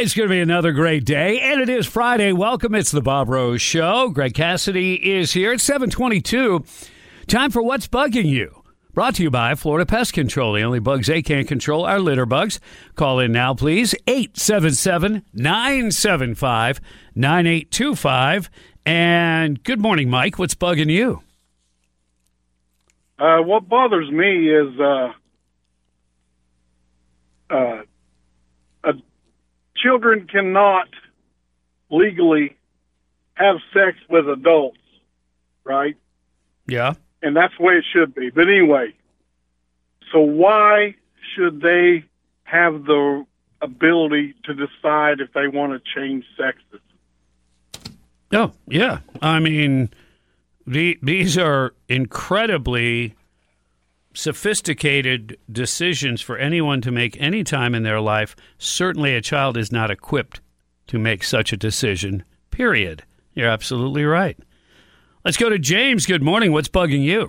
Today's going to be another great day, and it is Friday. Welcome. It's the Bob Rose Show. Greg Cassidy is here. It's 7:22. Time for What's Bugging You. Brought to you by Florida Pest Control. The only bugs they can't control are litter bugs. Call in now, please. 877-975-9825. And good morning, Mike. What's bugging you? What bothers me is children cannot legally have sex with adults, right? Yeah. And that's the way it should be. But anyway, so why should they have the ability to decide if they want to change sexes? Oh, yeah. I mean, these are incredibly sophisticated decisions for anyone to make any time in their life. Certainly a child is not equipped to make such a decision, period. You're absolutely right. Let's go to James. Good morning. What's bugging you?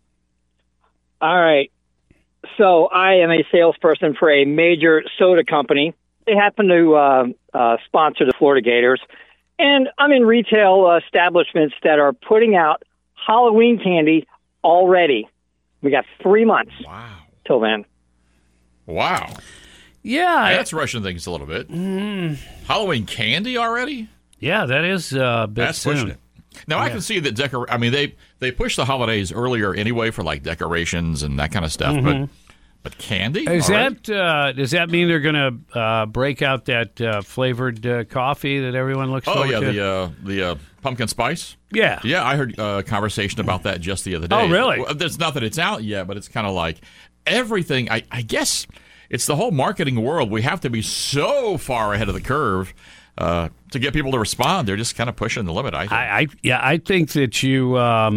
All right. So I am a salesperson for a major soda company. They happen to sponsor the Florida Gators. And I'm in retail establishments that are putting out Halloween candy already. We got 3 months till then. Wow. Yeah. That's rushing things a little bit. Halloween candy already? Yeah, that is a bit That's soon. pushing it. Now, I can see that they push the holidays earlier anyway for like decorations and that kind of stuff, but candy? Does that mean they're going to break out that flavored coffee that everyone looks forward to? the pumpkin spice? Yeah. Yeah, I heard a conversation about that just the other day. Oh, really? Well, there's not that it's out yet, but it's kind of like everything. I guess it's the whole marketing world. We have to be so far ahead of the curve to get people to respond. They're just kind of pushing the limit, I think. I think that you'll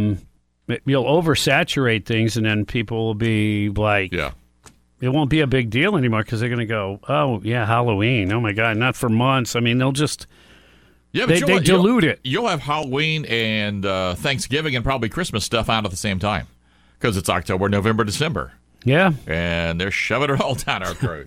oversaturate things, and then people will be like, yeah. It won't be a big deal anymore because they're going to go, oh, yeah, Halloween. Oh, my God, not for months. I mean, they'll just they dilute it. You'll have Halloween and Thanksgiving and probably Christmas stuff out at the same time because it's October, November, December. Yeah. And they're shoving it all down our throat.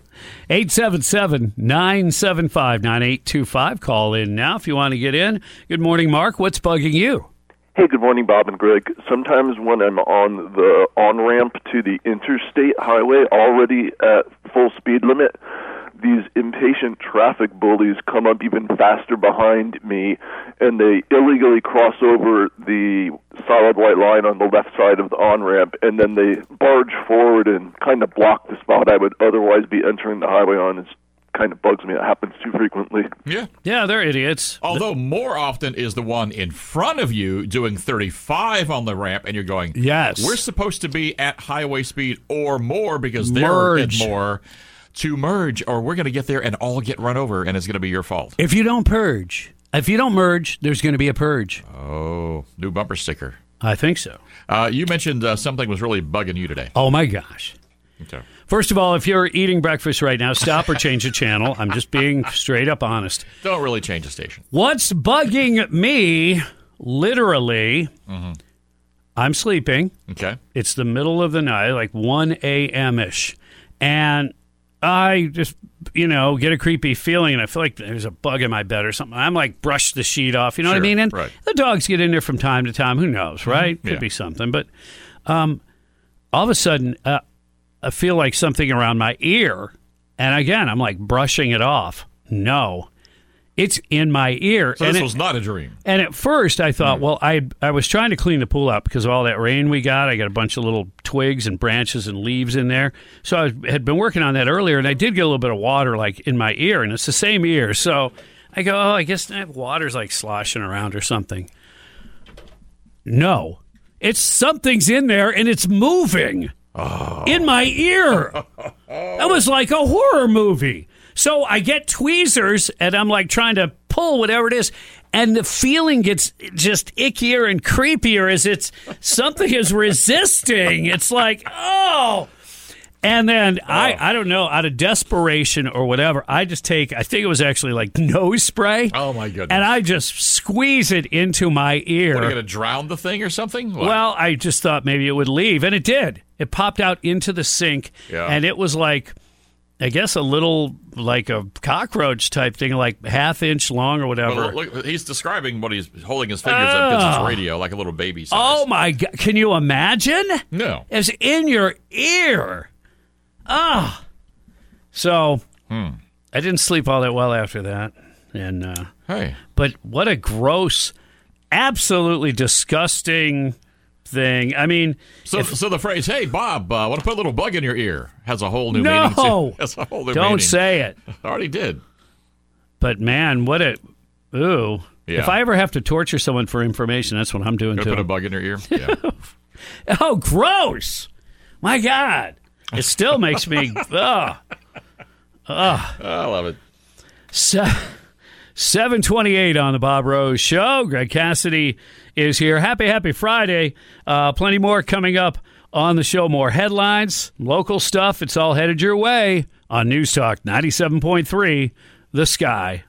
877-975-9825. Call in now if you want to get in. Good morning, Mark. What's bugging you? Hey, good morning, Bob and Greg. Sometimes when I'm on the on-ramp to the interstate highway, already at full speed limit, these impatient traffic bullies come up even faster behind me, and they illegally cross over the solid white line on the left side of the on-ramp, and then they barge forward and kind of block the spot I would otherwise be entering the highway on. It's kind of bugs me. It happens too frequently. Yeah. Yeah, they're idiots. Although more often is the one in front of you doing 35 on the ramp, and you're going, yes, we're supposed to be at highway speed or more because they're at more to merge, or we're going to get there and all get run over, and it's going to be your fault. If you don't merge, there's going to be a purge. Oh, new bumper sticker. I think so. You mentioned something was really bugging you today. Oh, my gosh. Okay. First of all, if you're eating breakfast right now, stop or change the channel. I'm just being straight up honest. Don't really change the station. What's bugging me, literally, I'm sleeping. Okay. It's the middle of the night, like 1 a.m.-ish. And I just, get a creepy feeling, and I feel like there's a bug in my bed or something. I'm like, brush the sheet off, you know what I mean? And right. The dogs get in there from time to time. Who knows, right? Could be something. But all of a sudden, I feel like something around my ear. And again, I'm like brushing it off. No, it's in my ear. So this was not a dream. And at first I thought, well, I was trying to clean the pool up because of all that rain we got. I got a bunch of little twigs and branches and leaves in there. So I had been working on that earlier, and I did get a little bit of water like in my ear, and it's the same ear. So I go, I guess that water's like sloshing around or something. No, it's something's in there and it's moving. In my ear. That was like a horror movie. So I get tweezers, and I'm like trying to pull whatever it is, and the feeling gets just ickier and creepier as something is resisting. It's like, oh. And then I don't know, out of desperation or whatever, I think it was actually like nose spray. Oh, my goodness. And I just squeeze it into my ear. What, are you going to drown the thing or something? What? Well, I just thought maybe it would leave, and it did. It popped out into the sink, and it was like I guess a little like a cockroach type thing, like half-inch long or whatever. Well, look, he's describing what he's holding his fingers up because it's radio, like a little baby size. Oh, my God. Can you imagine? No. It's in your ear. So I didn't sleep all that well after that. And but what a gross, absolutely disgusting thing. I mean, so the phrase, "Hey Bob, want to put a little bug in your ear," has a whole new meaning. No, has a whole new don't meaning. say it. I already did. But man, what a ooh! Yeah. If I ever have to torture someone for information, that's what I'm doing Gonna too. put a bug in your ear. Yeah. Oh, gross! My God, it still makes me. I love it. 7:28 on the Bob Rose Show. Greg Cassidy is here. Happy Friday. Plenty more coming up on the show. More headlines, local stuff. It's all headed your way on News Talk 97.3, The Sky.